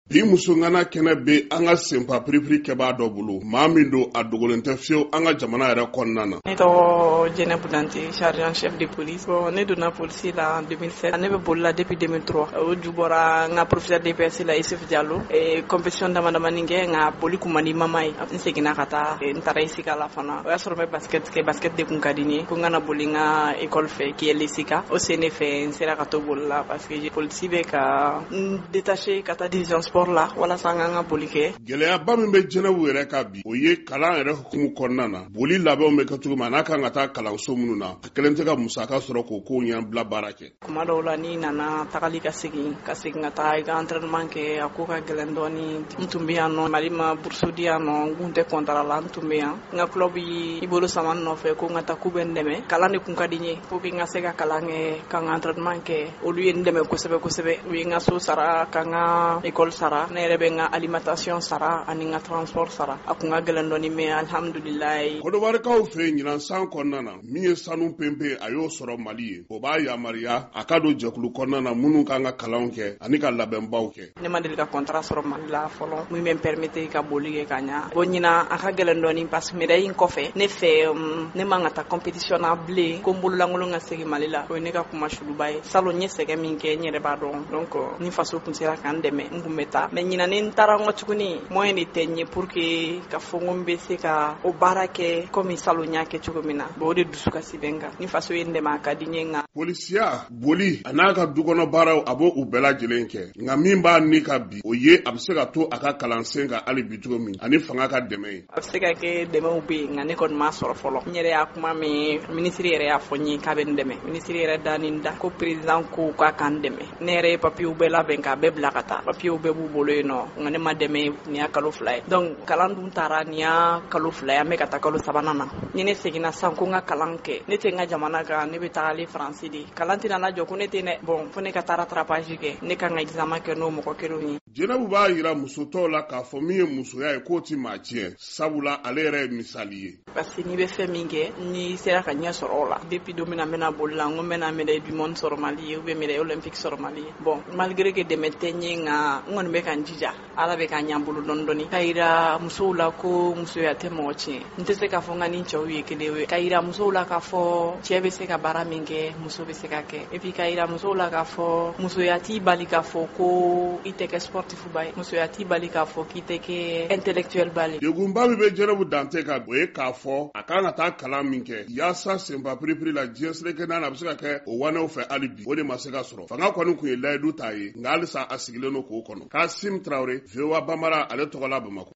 bi musungana kene be anga sempa pripri keba do bulu mamindo adogolente fio anga jamana yɛrɛ kɔnɔna na. Ne tɔgɔ Jɛnɛbu Dante, chargé en chef de police. Bon, ne donna police la en 2007. Ne bɛ boli la depuis 2003. O ju bɔra n ka professeur DPS la Isuf Diallo. Compétition damadamanin kɛ nka boli kun man di mama ye. N seginna ka taa n taara Isika la fana. O y'a sɔrɔ n bɛ basket kɛ, basket de kun ka di n ye. Ko n kana boli n ka école fɛ qui est l'Isika. O sen ne fɛ n sera ka to boli la parce que police bɛ ka n détaché ka taa division sport la walasa n ka boli kɛ. Gɛlɛyaba min bɛ Jɛnɛbu yɛrɛ ka bi o ye kalan yɛrɛ hukumu kɔnɔna na. Boli labɛnw bɛ kɛ cogo min n'a kan ka taa kalanso minnu na a kelen tɛ ka musaka sɔrɔ k'o kow ɲɛbila baara kɛ. Kuma dɔw la n'i nana tagali ka segin ka taa i ka entraînement kɛ a ko ka gɛlɛn dɔɔni. N tun bɛ yan nɔ Mali ma bourse di yan nɔ n kun tɛ contrat la n tun bɛ yan n ka club i bolo sama n nɔfɛ ko n ka taa k'u bɛ n dɛmɛ kalan de kun ka di n ye pour que n ka se ka kalan kɛ ka n ka entraînement kɛ olu ye n dɛmɛ kosɛbɛ kosɛbɛ u ye n ka so sara ka n ka école sara ne yɛrɛ bɛ n ka alimentation sara ani n ka transport sara a kun ka gɛlɛn dɔɔni mais alhamdulilayi. Kɔnɔbarikaw fɛ ɲinan san kɔnɔna na min ye sanu pempe a y'o sɔrɔ Mali ye o b'a yamaruya a ka don jɛkulu kɔnɔna na minnu kan ka kalanw kɛ ani ka labɛnbaw kɛ. Ne ma deli ka contrat sɔrɔ Mali la fɔlɔ min bɛ n permettre ka boli kɛ ka ɲa bon ɲinan a ka gɛlɛn dɔɔni parce que médaille in kɔfɛ ne fɛ ne man ka taa compétition na bilen ko n bololankolon ka segin Mali la o ye ne ka kuma suluba ye salon n ye sɛgɛn min kɛ n yɛrɛ b'a dɔn donc ni faso kun sera ka n dɛmɛ n kun bɛ taa mais ɲinan ni n taara n kɔ tuguni moyen de tɛ n ye pour que ka fɔ ko n bɛ se ka o baara kɛ comme salon n y'a kɛ cogo min na bon o de dusu kasi bɛ n kan ni faso ye n dɛmɛ a ka di n ye nka. Polisiya boli a n'a ka dukɔnɔ baaraw a b'o u bɛɛ lajɛlen kɛ nka min b'a ni ka bi o ye a bɛ se ka to a ka kalansen kan hali bi cogo min ani fanga ka dɛmɛ ye. A bɛ se ka kɛ dɛmɛw bɛ yen nka ne kɔni m'a sɔrɔ fɔlɔ n yɛrɛ y'a kuma min ministre yɛrɛ y'a fɔ n ye k'a bɛ n dɛmɛ ministre yɛrɛ da ni n da ko président ko k'a ka n dɛmɛ ne yɛrɛ ye papiyew bɛɛ labɛn k'a bɛɛ bila ka taa papiyew bɛɛ b'u bolo yen nɔ nka ne ma dɛmɛ nin y'a kalo 2 ye donc kalan dun taara nin y'a kalo 2 ye an bɛ ka taa kalo 3nan na ni ne seginna sisan ko n ka kalan kɛ ne tɛ n ka jamana kan ne bɛ tagali faransi de kalan tɛna na jɔ ko ne tɛ dɛ bon fo ne ka taa rattrapage kɛ ne kan ka examen kɛ n'o mɔgɔ kelenw ye. Jɛnɛbu b'a yira muso tɔw la k'a fɔ min ye musoya ye k'o ti maa tiɲɛ sabula ale yɛrɛ ye misali ye. Parce que n'i bɛ fɛn min kɛ n'i sera ka ɲɛ sɔrɔ o la depuis don min na n bɛna boli la n ko n bɛna médaille du monde sɔrɔ Mali ye ou bien médaille olympique sɔrɔ Mali ye bon malgré que dɛmɛ tɛ n ye nka n kɔni bɛ ka n jija ala bɛ ka ɲɛ n bolo dɔɔni dɔɔni k'a yira musow la ko musoya tɛ mɔgɔ tiɲɛ n tɛ se k'a fɔ n ka ni cɛw ye kelen ye k'a yira musow la k'a fɔ cɛ bɛ se ka baara min kɛ muso bɛ se ka kɛ et puis k'a yira musow la k'a fɔ musoya t'i bali k'a fɔ ko i tɛ kɛ sportif ba ye musoya t'i bali k'a fɔ k'i tɛ kɛ intellectuel ba ye. Degunba min bɛ Jɛnɛbu Dante kan o ye k'a fɔ a kan ka taa kalan min kɛ yaasa senpa piripiri la diɲɛ seleke n'a a bɛ se ka kɛ o wanew fɛ hali bi o de ma se ka sɔrɔ fanga kɔni kun ye layidu t'a ye nka halisa a sigilen don k'o kɔnɔ Kasim Traoré VOA Bambara ale tɔgɔ la Bamakɔ.